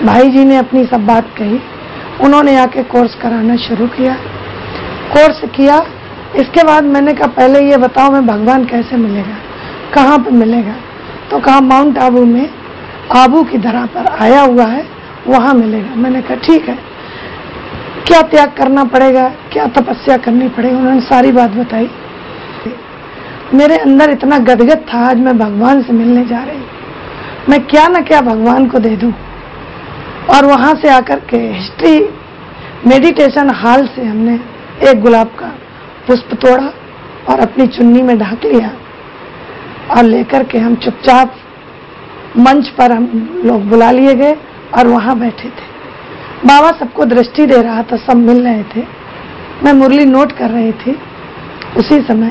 भाई जी ने अपनी सब बात कही। उन्होंने आके कोर्स कराना शुरू किया, कोर्स किया। इसके बाद मैंने कहा पहले ये बताओ मैं भगवान कैसे मिलेगा, कहाँ पर मिलेगा? तो कहा माउंट आबू में आबू की धरा पर आया हुआ है, वहाँ मिलेगा। मैंने कहा ठीक है, क्या त्याग करना पड़ेगा, क्या तपस्या करनी पड़ेगी? उन्होंने सारी बात बताई। मेरे अंदर इतना गदगद था, आज मैं भगवान से मिलने जा रही, मैं क्या न क्या भगवान को दे दूं। और वहां से आकर के हिस्ट्री मेडिटेशन हॉल से हमने एक गुलाब का पुष्प तोड़ा और अपनी चुन्नी में ढक लिया और लेकर के हम चुपचाप मंच पर हम लोग बुला लिए गए और वहां बैठे थे। बाबा सबको दृष्टि दे रहा था, सब मिल रहे थे, मैं मुरली नोट कर रही थी। उसी समय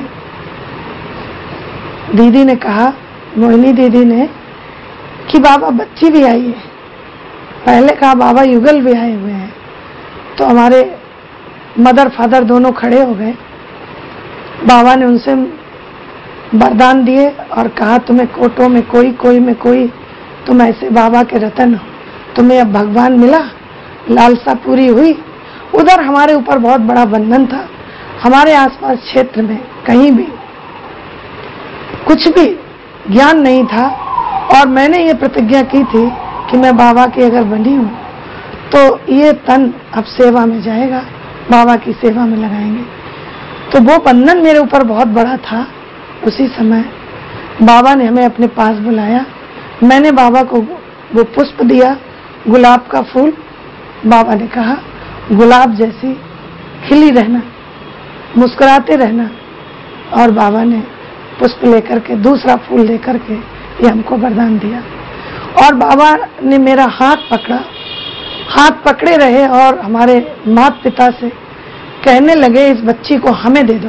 दीदी ने कहा, मोहिनी दीदी ने, कि बाबा बच्ची भी आई है। पहले कहा बाबा युगल भी आए हुए हैं। तो हमारे मदर फादर दोनों खड़े हो गए। बाबा ने उनसे वरदान दिए और कहा तुम्हें कोटों में कोई, कोई में कोई, तुम ऐसे बाबा के रतन हो, तुम्हें अब भगवान मिला, लालसा पूरी हुई। उधर हमारे ऊपर बहुत बड़ा बंधन था। हमारे आसपास क्षेत्र में कहीं भी कुछ भी ज्ञान नहीं था और मैंने ये प्रतिज्ञा की थी कि मैं बाबा की अगर बनी हूँ तो ये तन अब सेवा में जाएगा, बाबा की सेवा में लगाएंगे। तो वो बंधन मेरे ऊपर बहुत बड़ा था। उसी समय बाबा ने हमें अपने पास बुलाया। मैंने बाबा को वो पुष्प दिया, गुलाब का फूल। बाबा ने कहा गुलाब जैसी खिली रहना, मुस्कुराते रहना। और बाबा ने पुष्प लेकर के, दूसरा फूल लेकर के ये हमको वरदान दिया। और बाबा ने मेरा हाथ पकड़ा, हाथ पकड़े रहे और हमारे माता पिता से कहने लगे इस बच्ची को हमें दे दो।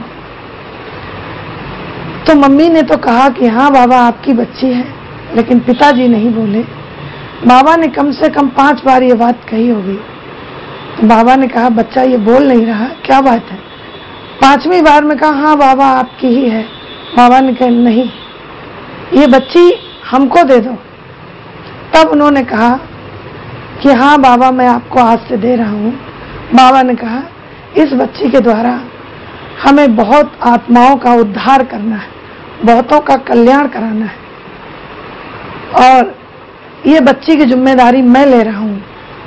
तो मम्मी ने तो कहा कि हाँ बाबा आपकी बच्ची है, लेकिन पिताजी नहीं बोले। बाबा ने कम से कम 5 बार ये बात कही होगी। तो बाबा ने कहा बच्चा ये बोल नहीं रहा, क्या बात है? 5वीं बार में कहा हाँ बाबा आपकी ही है। बाबा ने कहा नहीं, ये बच्ची हमको दे दो। तब उन्होंने कहा कि हाँ बाबा मैं आपको आज से दे रहा हूँ। बाबा ने कहा इस बच्ची के द्वारा हमें बहुत आत्माओं का उद्धार करना है, बहुतों का कल्याण कराना है और ये बच्ची की जिम्मेदारी मैं ले रहा हूँ।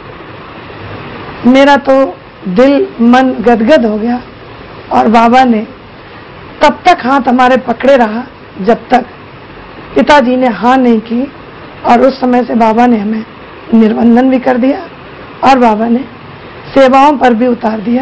मेरा तो दिल मन गदगद हो गया और बाबा ने तब तक हाथ हमारे पकड़े रहा जब तक पिताजी ने हाँ नहीं की। और उस समय से बाबा ने हमें निर्बंधन भी कर दिया और बाबा ने सेवाओं पर भी उतार दिया।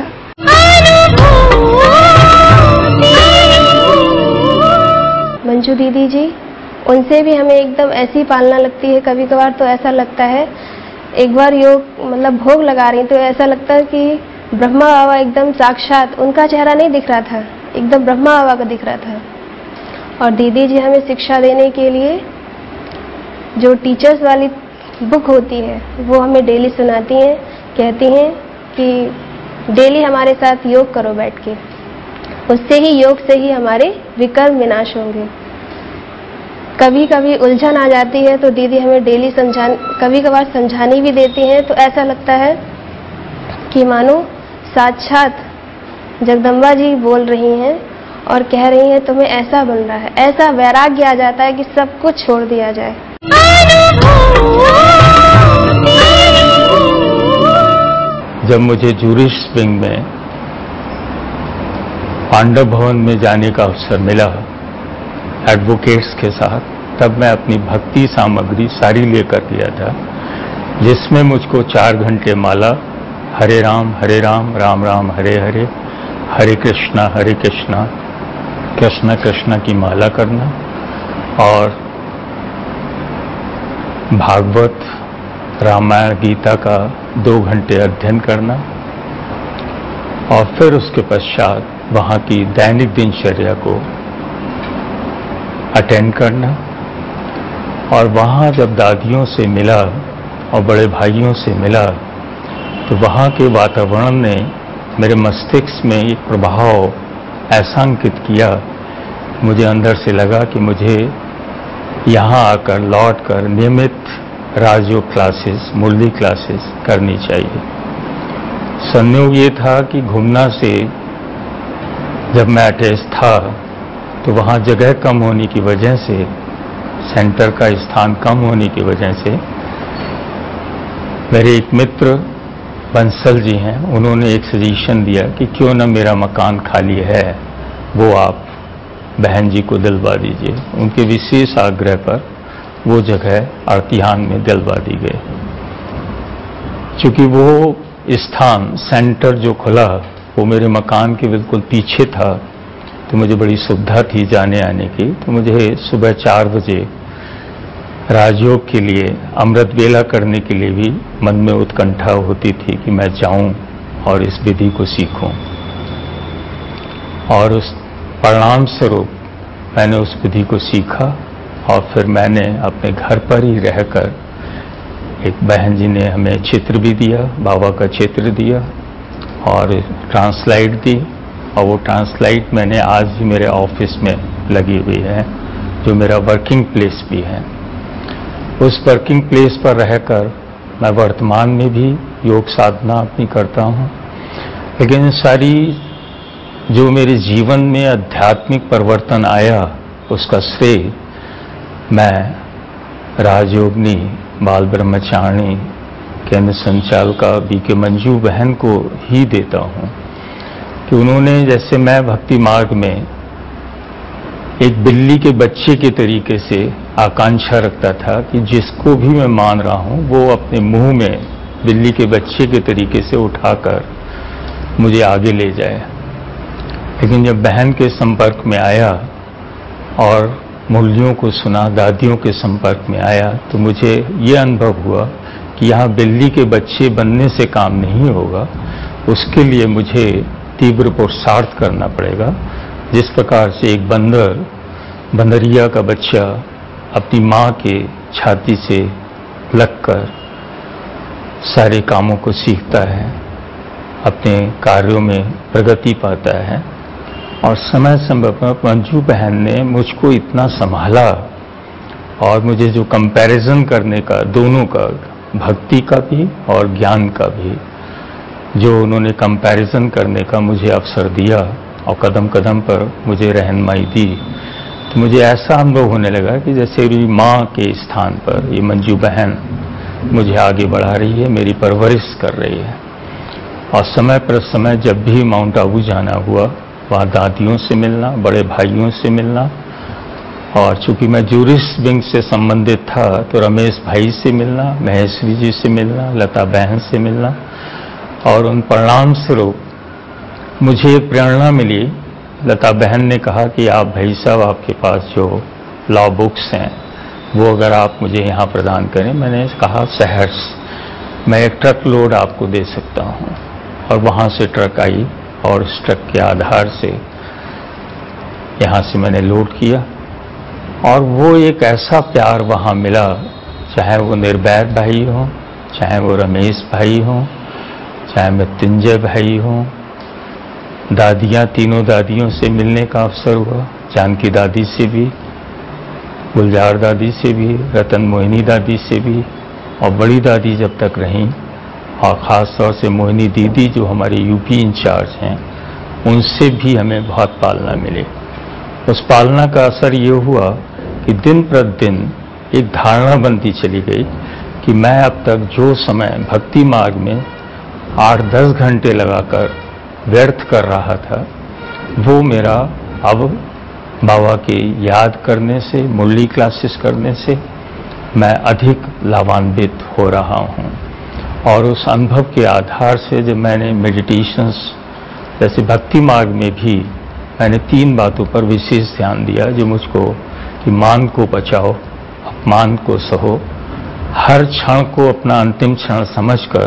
मंजू दीदी जी, उनसे भी हमें एकदम ऐसी पालना लगती है। कभी कभार तो ऐसा लगता है, एक बार योग मतलब भोग लगा रही तो ऐसा लगता है कि ब्रह्मा बाबा एकदम साक्षात, उनका चेहरा नहीं दिख रहा था, एकदम ब्रह्मा बाबा का दिख रहा था। और दीदी जी हमें शिक्षा देने के लिए जो टीचर्स वाली बुक होती है वो हमें डेली सुनाती हैं, कहती हैं कि डेली हमारे साथ योग करो बैठ के, उससे ही, योग से ही हमारे विकर्म विनाश होंगे। कभी कभी उलझन आ जाती है तो दीदी हमें डेली कभी कभार समझानी भी देती हैं। तो ऐसा लगता है कि मानो साक्षात जगदम्बा जी बोल रही हैं और कह रही हैं तुम्हें ऐसा बन रहा है। ऐसा वैराग्य आ जाता है कि सब कुछ छोड़ दिया जाए। जब मुझे जूरिश विंग में पांडव भवन में जाने का अवसर मिला एडवोकेट्स के साथ, तब मैं अपनी भक्ति सामग्री सारी लेकर गया था, जिसमें मुझको 4 घंटे माला हरे राम राम राम हरे हरे, हरे कृष्णा कृष्ण कृष्ण की माला करना और भागवत रामायण गीता का 2 घंटे अध्ययन करना और फिर उसके पश्चात वहाँ की दैनिक दिनचर्या को अटेंड करना। और वहाँ जब दादियों से मिला और बड़े भाइयों से मिला तो वहाँ के वातावरण ने मेरे मस्तिष्क में एक प्रभाव ऐसा अंकित किया, मुझे अंदर से लगा कि मुझे यहाँ आकर लौट कर नियमित राजयोग क्लासेस, मुरली क्लासेस करनी चाहिए। संयोग ये था कि घूमना से जब मैं अटैच था तो वहाँ जगह कम होने की वजह से, सेंटर का स्थान कम होने की वजह से, मेरे एक मित्र बंसल जी हैं, उन्होंने एक सजेशन दिया कि क्यों न मेरा मकान खाली है वो आप बहन जी को दिलवा दीजिए। उनके विशेष आग्रह पर वो जगह अर्तिहान में दिलवा दी गई। चूंकि वो स्थान, सेंटर जो खुला वो मेरे मकान के बिल्कुल पीछे था, तो मुझे बड़ी सुविधा थी जाने आने की। तो मुझे सुबह 4 बजे राजयोग के लिए, अमृत वेला करने के लिए भी मन में उत्कंठा होती थी कि मैं जाऊं और इस विधि को सीखूं। और उस परिणाम स्वरूप मैंने उस विधि को सीखा और फिर मैंने अपने घर पर ही रहकर, एक बहन जी ने हमें चित्र भी दिया, बाबा का चित्र दिया और ट्रांसलाइट दी, और वो ट्रांसलाइट मैंने आज भी मेरे ऑफिस में लगी हुई है, जो मेरा वर्किंग प्लेस भी है। उस वर्किंग प्लेस पर रहकर मैं वर्तमान में भी योग साधना अपनी करता हूँ, लेकिन सारी जो मेरे जीवन में आध्यात्मिक परिवर्तन आया उसका श्रेय मैं राजयोगिनी बाल ब्रह्मचारिणी केंद्र संचालिका बीके मंजू बहन को ही देता हूँ कि उन्होंने, जैसे मैं भक्ति मार्ग में एक बिल्ली के बच्चे के तरीके से आकांक्षा रखता था कि जिसको भी मैं मान रहा हूँ वो अपने मुंह में बिल्ली के बच्चे के तरीके से उठाकर मुझे आगे ले जाए। लेकिन जब बहन के संपर्क में आया और मुरलियों को सुना, दादियों के संपर्क में आया, तो मुझे ये अनुभव हुआ कि यहाँ बिल्ली के बच्चे बनने से काम नहीं होगा, उसके लिए मुझे तीव्र पुरुषार्थ करना पड़ेगा। जिस प्रकार से एक बंदरिया का बच्चा अपनी माँ के छाती से लगकर सारे कामों को सीखता है, अपने कार्यों में प्रगति पाता है, और समय समय पर मंजू बहन ने मुझको इतना संभाला और मुझे जो कंपैरिजन करने का, दोनों का, भक्ति का भी और ज्ञान का भी, जो उन्होंने कंपैरिजन करने का मुझे अवसर दिया और कदम कदम पर मुझे रहनुमाई दी, तो मुझे ऐसा अनुभव होने लगा कि जैसे मेरी माँ के स्थान पर ये मंजू बहन मुझे आगे बढ़ा रही है, मेरी परवरिश कर रही है। और समय पर समय जब भी माउंट आबू जाना हुआ, वहाँ दादियों से मिलना, बड़े भाइयों से मिलना, और चूंकि मैं जूरिस्ट विंग से संबंधित था तो रमेश भाई से मिलना, महेश्वरी जी से मिलना, लता बहन से मिलना, और उन परिणाम स्वरूप मुझे एक प्रेरणा मिली। लता बहन ने कहा कि आप भाई साहब, आपके पास जो लॉ बुक्स हैं वो अगर आप मुझे यहाँ प्रदान करें। मैंने कहा सहर्ष, मैं एक ट्रक लोड आपको दे सकता हूँ। और वहाँ से ट्रक आई और उस ट्रक के आधार से यहाँ से मैंने लोड किया, और वो एक ऐसा प्यार वहाँ मिला, चाहे वो निर्वैर भाई हो, चाहे वो रमेश भाई हो, चाहे मृत्युंजय भाई हो, दादियाँ, तीनों दादियों से मिलने का अवसर हुआ, जानकी दादी से भी, गुलजार दादी से भी, रतन मोहिनी दादी से भी, और बड़ी दादी जब तक रहीं, और ख़ास तौर से मोहिनी दीदी जो हमारी यूपी इंचार्ज हैं, उनसे भी हमें बहुत पालना मिली। उस पालना का असर ये हुआ कि दिन प्रतिदिन एक धारणा बनती चली गई कि मैं अब तक जो समय भक्ति मार्ग में 8-10 घंटे लगाकर व्यर्थ कर रहा था, वो मेरा अब बाबा के याद करने से, मुरली क्लासेस करने से मैं अधिक लाभान्वित हो रहा हूँ। और उस अनुभव के आधार से जब मैंने मेडिटेशंस, जैसे भक्ति मार्ग में भी मैंने 3 बातों पर विशेष ध्यान दिया, जो मुझको, कि मान को बचाओ, अपमान को सहो, हर क्षण को अपना अंतिम क्षण समझकर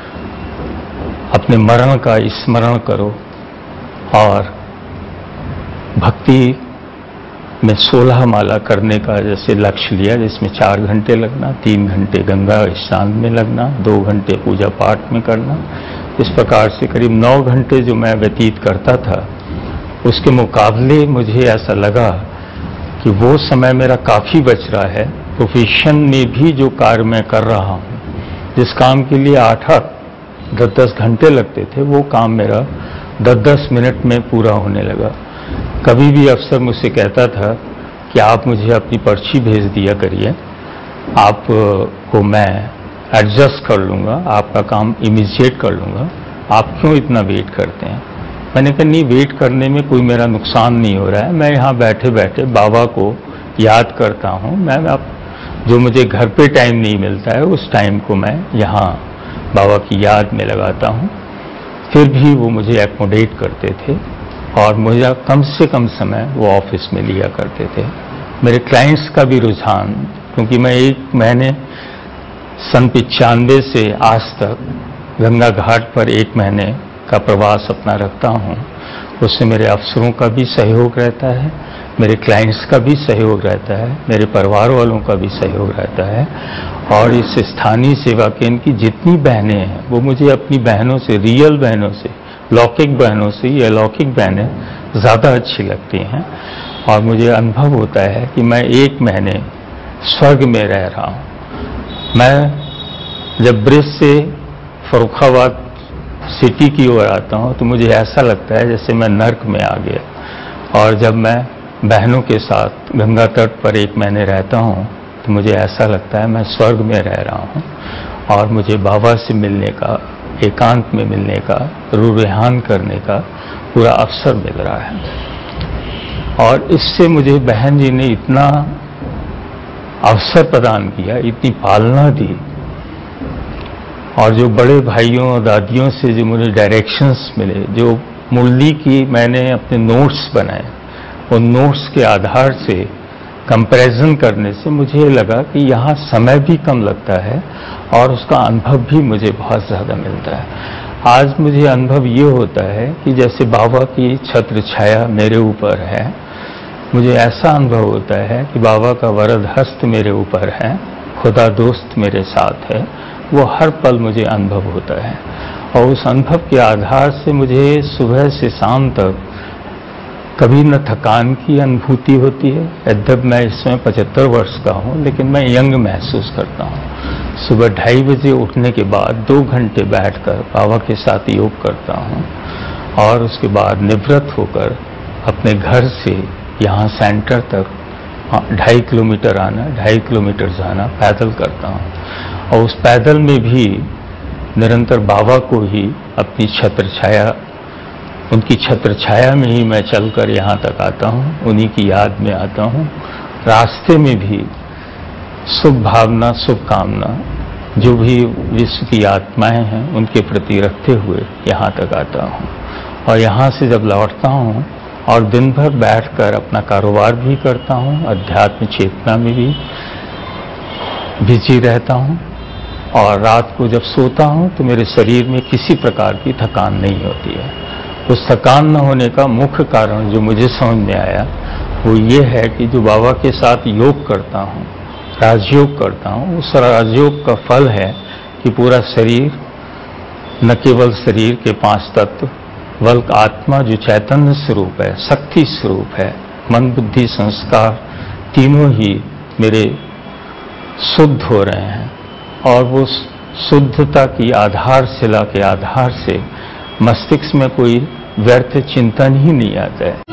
अपने मरण का स्मरण करो, और भक्ति में 16 माला करने का जैसे लक्ष्य लिया, जिसमें 4 घंटे लगना, 3 घंटे गंगा स्नान में लगना, 2 घंटे पूजा पाठ में करना। इस प्रकार से करीब 9 घंटे जो मैं व्यतीत करता था, उसके मुकाबले मुझे ऐसा लगा कि वो समय मेरा काफ़ी बच रहा है प्रोफेशन में भी जो कार्य मैं कर रहा हूँ, जिस काम के लिए 8-8, 10-10 घंटे लगते थे, वो काम मेरा 10-10 मिनट में पूरा होने लगा। कभी भी अफसर मुझसे कहता था कि आप मुझे अपनी पर्ची भेज दिया करिए, आपको मैं एडजस्ट कर लूँगा, आपका काम इमीडिएट कर लूँगा, आप क्यों इतना वेट करते हैं। मैंने कहा नहीं, वेट करने में कोई मेरा नुकसान नहीं हो रहा है, मैं यहाँ बैठे बैठे बाबा को याद करता हूँ। मैं अब जो मुझे घर पे टाइम नहीं मिलता है, उस टाइम को मैं यहाँ बाबा की याद में लगाता हूँ। फिर भी वो मुझे एकोमोडेट करते थे और मुझे कम से कम समय वो ऑफिस में लिया करते थे। मेरे क्लाइंट्स का भी रुझान, क्योंकि मैं 1 महीने सन 95 से आज तक गंगा घाट पर 1 महीने का प्रवास अपना रखता हूँ, उससे मेरे अफसरों का भी सहयोग रहता है, मेरे क्लाइंट्स का भी सहयोग रहता है, मेरे परिवार वालों का भी सहयोग रहता है। और इस स्थानीय सेवा केंद्र की जितनी बहनें हैं, वो मुझे अपनी बहनों से, रियल बहनों से, लौकिक बहनों से, ये अलौकिक बहनें ज़्यादा अच्छी लगती हैं। और मुझे अनुभव होता है कि मैं 1 महीने स्वर्ग में रह रहा हूँ। मैं जब ब्रिज से फर्रुखाबाद सिटी की ओर आता हूँ तो मुझे ऐसा लगता है जैसे मैं नर्क में आ गया। और जब मैं बहनों के साथ गंगा तट पर 1 महीने रहता हूँ तो मुझे ऐसा लगता है मैं स्वर्ग में रह रहा हूँ और मुझे बाबा से मिलने का, एकांत में मिलने का, रूह-रिहान करने का पूरा अवसर मिल रहा है। और इससे मुझे बहन जी ने इतना अवसर प्रदान किया, इतनी पालना दी। और जो बड़े भाइयों और दादियों से जो मुझे डायरेक्शंस मिले, जो मुरली की मैंने अपने नोट्स बनाए, उन नोट्स के आधार से कंपैरिजन करने से मुझे लगा कि यहाँ समय भी कम लगता है और उसका अनुभव भी मुझे बहुत ज़्यादा मिलता है। आज मुझे अनुभव ये होता है कि जैसे बाबा की छत्र छाया मेरे ऊपर है, मुझे ऐसा अनुभव होता है कि बाबा का वरद हस्त मेरे ऊपर है, खुदा दोस्त मेरे साथ है, वो हर पल मुझे अनुभव होता है। और उस अनुभव के आधार से मुझे सुबह से शाम तक कभी न थकान की अनुभूति होती है। यद्यपि मैं इस समय 75 वर्ष का हूँ, लेकिन मैं यंग महसूस करता हूँ। सुबह 2:30 बजे उठने के बाद 2 घंटे बैठकर बाबा के साथ योग करता हूँ और उसके बाद निवृत्त होकर अपने घर से यहाँ सेंटर तक 2.5 किलोमीटर आना, 2.5 किलोमीटर जाना पैदल करता हूँ। और उस पैदल में भी निरंतर बाबा को ही अपनी छत्र छाया, उनकी छत्र छाया में ही मैं चलकर यहाँ तक आता हूँ, उन्हीं की याद में आता हूँ। रास्ते में भी शुभ भावना, शुभकामना जो भी विश्व की आत्माएं हैं उनके प्रति रखते हुए यहाँ तक आता हूँ। और यहाँ से जब लौटता हूँ और दिन भर बैठकर अपना कारोबार भी करता हूँ, अध्यात्म चेतना में भी बिजी रहता हूँ। और रात को जब सोता हूँ तो मेरे शरीर में किसी प्रकार की थकान नहीं होती है। उस थकान न होने का मुख्य कारण जो मुझे समझ में आया वो ये है कि जो बाबा के साथ योग करता हूँ, राजयोग करता हूँ, उस राजयोग का फल है कि पूरा शरीर, न केवल शरीर के 5 तत्व बल्कि आत्मा जो चैतन्य स्वरूप है, शक्ति स्वरूप है, मन बुद्धि संस्कार तीनों ही मेरे शुद्ध हो रहे हैं। और वो शुद्धता की आधारशिला के आधार से मस्तिष्क में कोई व्यर्थ चिंतन ही नहीं आता है।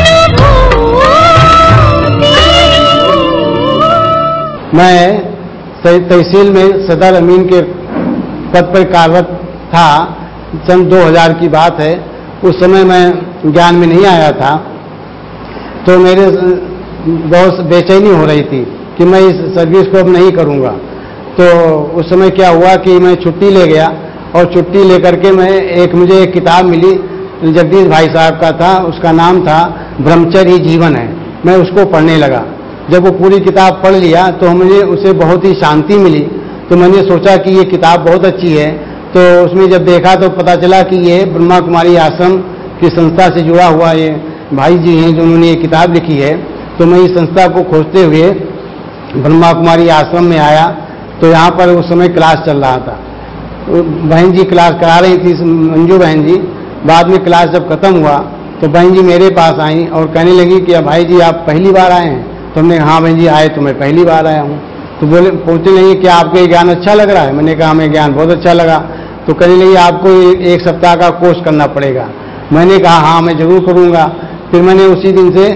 मैं तहसील में सदर अमीन के पद पर कार्यरत था। सन 2000 की बात है। उस समय मैं ज्ञान में नहीं आया था, तो मेरे बहुत बेचैनी हो रही थी कि मैं इस सर्विस को अब नहीं करूँगा। तो उस समय क्या हुआ कि मैं छुट्टी ले गया और छुट्टी लेकर के मुझे एक किताब मिली, जगदीश भाई साहब का था, उसका नाम था ब्रह्मचर्य ही जीवन है। मैं उसको पढ़ने लगा। जब वो पूरी किताब पढ़ लिया तो मुझे उसे बहुत ही शांति मिली। तो मैंने सोचा कि ये किताब बहुत अच्छी है। तो उसमें जब देखा तो पता चला कि ये ब्रह्मा कुमारी आश्रम की संस्था से जुड़ा हुआ ये भाई जी हैं जो उन्होंने ये किताब लिखी है। तो मैं इस संस्था को खोजते हुए ब्रह्मा कुमारी आश्रम में आया। तो यहाँ पर उस समय क्लास चल रहा था। बहन जी क्लास करा रही थी, मंजू बहन जी। बाद में क्लास जब खत्म हुआ तो बहन जी मेरे पास आई और कहने लगी कि भाई जी आप पहली बार आए हैं? तो हमने हाँ बहन जी आए तो मैं पहली बार आया हूँ। तो बोले पूछने लगी कि आपको ये ज्ञान अच्छा लग रहा है। मैंने कहा हमें ज्ञान बहुत अच्छा लगा। तो कहने लगी आपको 1 सप्ताह का कोर्स करना पड़ेगा। मैंने कहा हाँ मैं जरूर करूँगा। फिर मैंने उसी दिन से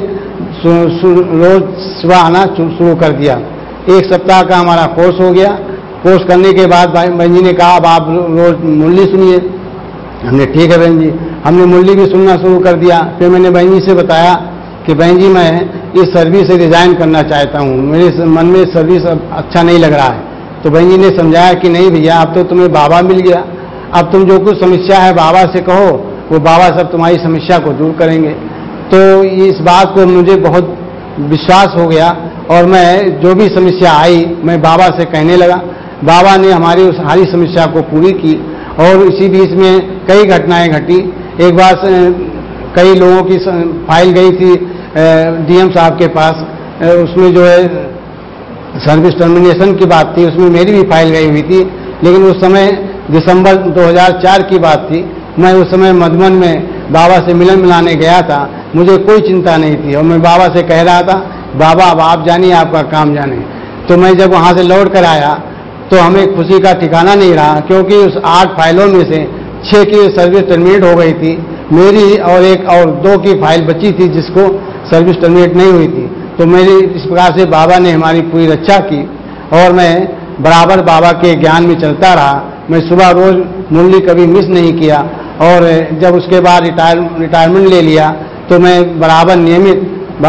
रोज सुबह आना शुरू कर दिया। 1 सप्ताह का हमारा कोर्स हो गया। कोर्स करने के बाद बहन जी ने कहा अब आप रोज मुरली सुनिए। हमने ठीक है बहन जी, हमने मुरली भी सुनना शुरू कर दिया। फिर मैंने बहन जी से बताया कि बहन जी मैं इस सर्विस से रिजाइन करना चाहता हूँ, मेरे मन में सर्विस अब अच्छा नहीं लग रहा है। तो बहन जी ने समझाया कि नहीं भैया अब तो तुम्हें बाबा मिल गया, अब तुम जो कुछ समस्या है बाबा से कहो, वो बाबा सब तुम्हारी समस्या को दूर करेंगे। तो इस बात को मुझे बहुत विश्वास हो गया और मैं जो भी समस्या आई मैं बाबा से कहने लगा। बाबा ने हमारी उस सारी समस्या को पूरी की। और इसी बीच में कई घटनाएं घटी। एक बार कई लोगों की फाइल गई थी डीएम साहब के पास, उसमें जो है सर्विस टर्मिनेशन की बात थी, उसमें मेरी भी फाइल गई हुई थी। लेकिन उस समय दिसंबर 2004 की बात थी। मैं उस समय मधुबन में बाबा से मिलन मिलाने गया था, मुझे कोई चिंता नहीं थी और मैं बाबा से कह रहा था बाबा अब आप जानिए आपका काम जाने। तो मैं जब वहाँ से लौट कर आया तो हमें खुशी का ठिकाना नहीं रहा, क्योंकि उस 8 फाइलों में से 6 की सर्विस टर्मिनेट हो गई थी, मेरी और 1 और 2 की फाइल बची थी जिसको सर्विस टर्मिनेट नहीं हुई थी। तो मेरी इस प्रकार से बाबा ने हमारी पूरी रक्षा की और मैं बराबर बाबा के ज्ञान में चलता रहा। मैं सुबह रोज मुरली कभी मिस नहीं किया और जब उसके बाद रिटायरमेंट ले लिया तो मैं बराबर नियमित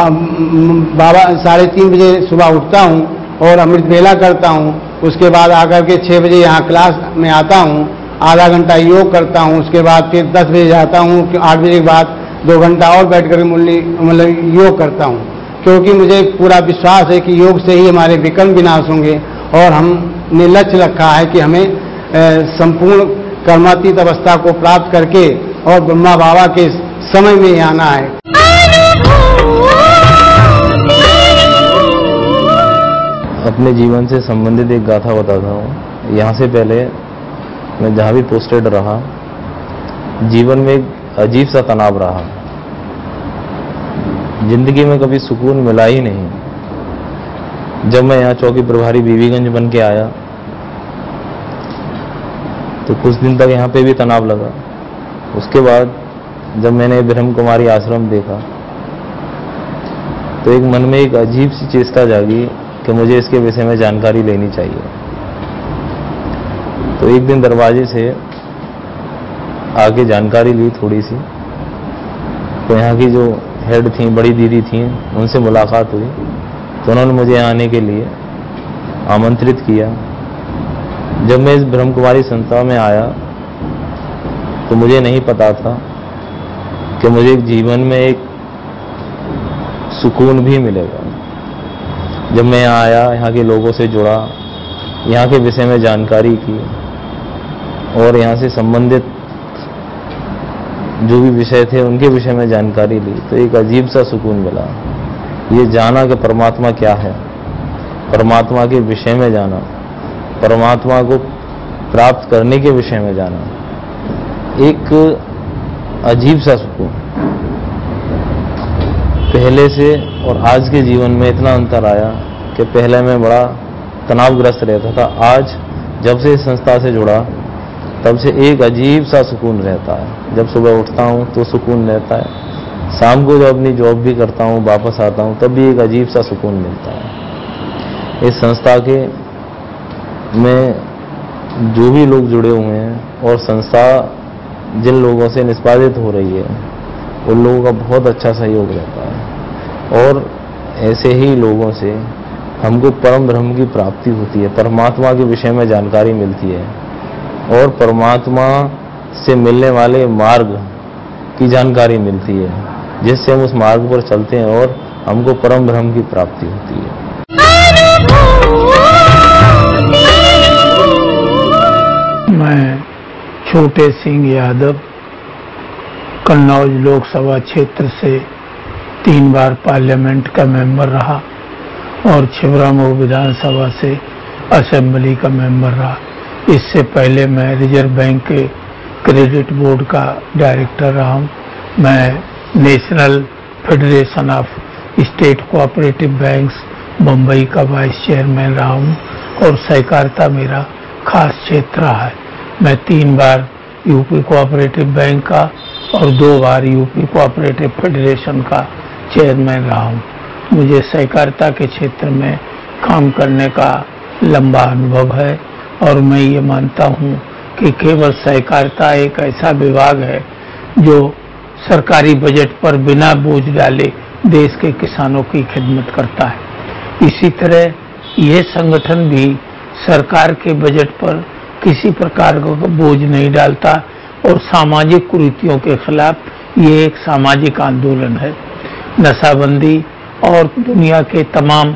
बाबा 3:30 बजे सुबह उठता हूँ और अमृत वेला करता हूँ। उसके बाद आकर के 6 बजे यहाँ क्लास में आता हूँ, आधा घंटा योग करता हूँ। उसके बाद फिर 10 बजे जाता हूँ, 8 बजे के बाद 2 घंटा और बैठ कर मतलब योग करता हूँ, क्योंकि मुझे पूरा विश्वास है कि योग से ही हमारे विकर्म विनाश होंगे। और हमने लक्ष्य रखा है कि हमें संपूर्ण कर्मातीत अवस्था को प्राप्त करके और ब्रह्मा बाबा के समय में ही आना है। अपने जीवन से संबंधित एक गाथा बताता हूँ। यहाँ से पहले मैं जहाँ भी पोस्टेड रहा, जीवन में एक अजीब सा तनाव रहा। जिंदगी में कभी सुकून मिला ही नहीं। जब मैं यहाँ चौकी प्रभारी बीबीगंज बन के आया तो कुछ दिन तक यहाँ पे भी तनाव लगा। उसके बाद जब मैंने ब्रह्म कुमारी आश्रम देखा तो एक मन में एक अजीब सी चेष्टा जागी कि मुझे इसके विषय में जानकारी लेनी चाहिए। तो एक दिन दरवाजे से आके जानकारी ली थोड़ी सी। तो यहाँ की जो हेड थी, बड़ी दीदी थी, उनसे मुलाकात हुई। तो उन्होंने मुझे आने के लिए आमंत्रित किया। जब मैं इस ब्रह्म कुमारी संस्था में आया तो मुझे नहीं पता था कि मुझे जीवन में एक सुकून भी मिलेगा। जब मैं यहाँ आया, यहाँ के लोगों से जुड़ा, यहाँ के विषय में जानकारी की और यहाँ से संबंधित जो भी विषय थे उनके विषय में जानकारी ली, तो एक अजीब सा सुकून मिला। ये जाना कि परमात्मा क्या है, परमात्मा के विषय में जाना, परमात्मा को प्राप्त करने के विषय में जाना, एक अजीब सा सुकून। पहले से और आज के जीवन में इतना अंतर आया कि पहले मैं बड़ा तनावग्रस्त रहता था। आज जब से इस संस्था से जुड़ा तब से एक अजीब सा सुकून रहता है। जब सुबह उठता हूँ तो सुकून रहता है, शाम को जब अपनी जॉब भी करता हूँ वापस आता हूँ तब भी एक अजीब सा सुकून मिलता है। इस संस्था के में जो भी लोग जुड़े हुए हैं और संस्था जिन लोगों से निष्पादित हो रही है उन लोगों का बहुत अच्छा सहयोग रहता है। और ऐसे ही लोगों से हमको परम ब्रह्म की प्राप्ति होती है, परमात्मा के विषय में जानकारी मिलती है और परमात्मा से मिलने वाले मार्ग की जानकारी मिलती है, जिससे हम उस मार्ग पर चलते हैं और हमको परम ब्रह्म की प्राप्ति होती है। मैं छोटे सिंह यादव कन्नौज लोकसभा क्षेत्र से 3 बार पार्लियामेंट का मेंबर रहा और छिबरामऊ विधानसभा से असेंबली का मेंबर रहा। इससे पहले मैं रिजर्व बैंक के क्रेडिट बोर्ड का डायरेक्टर रहा हूँ। मैं national federation of state cooperative banks Bombay का वाइस चेयरमैन रहा हूँ और सहकारिता मेरा खास क्षेत्र रहा है। मैं 3 बार यूपी कोऑपरेटिव बैंक का और 2 बार यूपी कोऑपरेटिव फेडरेशन का चेयरमैन रहा हूँ। मुझे सहकारिता के क्षेत्र में काम करने का लंबा अनुभव है और मैं ये मानता हूँ कि केवल सहकारिता एक ऐसा विभाग है जो सरकारी बजट पर बिना बोझ डाले देश के किसानों की खिदमत करता है। इसी तरह ये संगठन भी सरकार के बजट पर किसी प्रकार का बोझ नहीं डालता और सामाजिक कुरीतियों के खिलाफ ये एक सामाजिक आंदोलन है। नशाबंदी और दुनिया के तमाम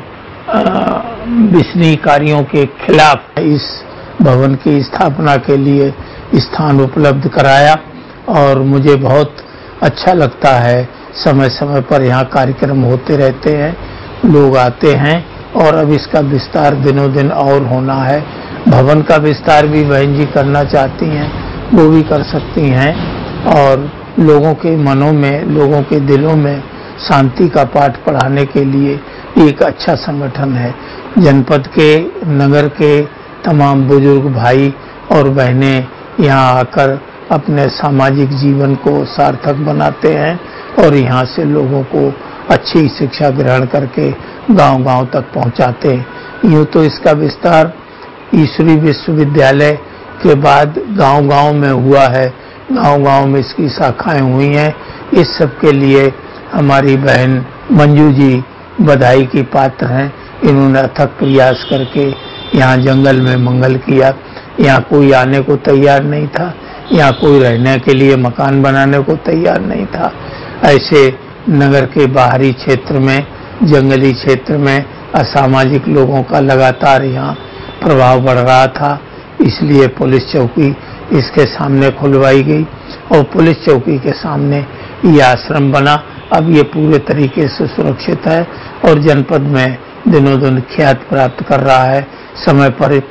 विश्वसनीय कार्यों के खिलाफ इस भवन की स्थापना के लिए स्थान उपलब्ध कराया और मुझे बहुत अच्छा लगता है। समय समय पर यहाँ कार्यक्रम होते रहते हैं, लोग आते हैं और अब इसका विस्तार दिनों दिन और होना है। भवन का विस्तार भी बहन जी करना चाहती हैं, वो भी कर सकती हैं और लोगों के मनों में, लोगों के दिलों में शांति का पाठ पढ़ाने के लिए एक अच्छा संगठन है। जनपद के, नगर के तमाम बुजुर्ग भाई और बहनें यहाँ आकर अपने सामाजिक जीवन को सार्थक बनाते हैं और यहाँ से लोगों को अच्छी शिक्षा ग्रहण करके गांव-गांव तक पहुँचाते हैं। यूँ तो इसका विस्तार ईश्वरी विश्वविद्यालय के बाद गांव-गांव में हुआ है, गांव-गांव में इसकी शाखाएं हुई हैं। इस सब के लिए हमारी बहन मंजू जी बधाई की पात्र हैं। इन्होंने अथक प्रयास करके यहाँ जंगल में मंगल किया। यहाँ कोई आने को तैयार नहीं था, यहाँ कोई रहने के लिए मकान बनाने को तैयार नहीं था। ऐसे नगर के बाहरी क्षेत्र में, जंगली क्षेत्र में असामाजिक लोगों का लगातार यहाँ प्रभाव बढ़ रहा था, इसलिए पुलिस चौकी इसके सामने खुलवाई गई और पुलिस चौकी के सामने ये आश्रम बना। अब ये पूरे तरीके से सुरक्षित है और जनपद में दिनों दिन ख्याति प्राप्त कर रहा है। समय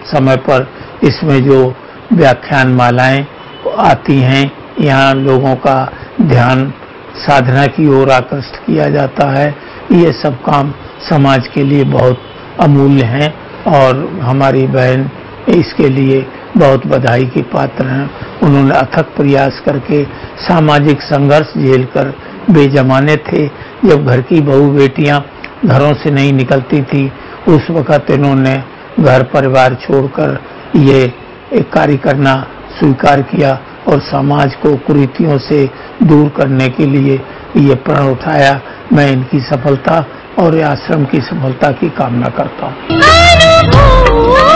पर इसमें जो व्याख्यान मालाएं आती हैं, यहाँ लोगों का ध्यान साधना की ओर आकृष्ट किया जाता है। ये सब काम समाज के लिए बहुत अमूल्य हैं और हमारी बहन इसके लिए बहुत बधाई की पात्र हैं। उन्होंने अथक प्रयास करके सामाजिक संघर्ष झेलकर बेजमाने थे। जब घर की बहू बेटियां घरों से नहीं निकलती थी, उस वक़्त इन्होंने घर परिवार छोड़कर ये एक कार्य करना स्वीकार किया और समाज को कुरीतियों से दूर करने के लिए ये प्रण उठाया। मैं इनकी सफलता और आश्रम की सफलता की कामना करता हूँ।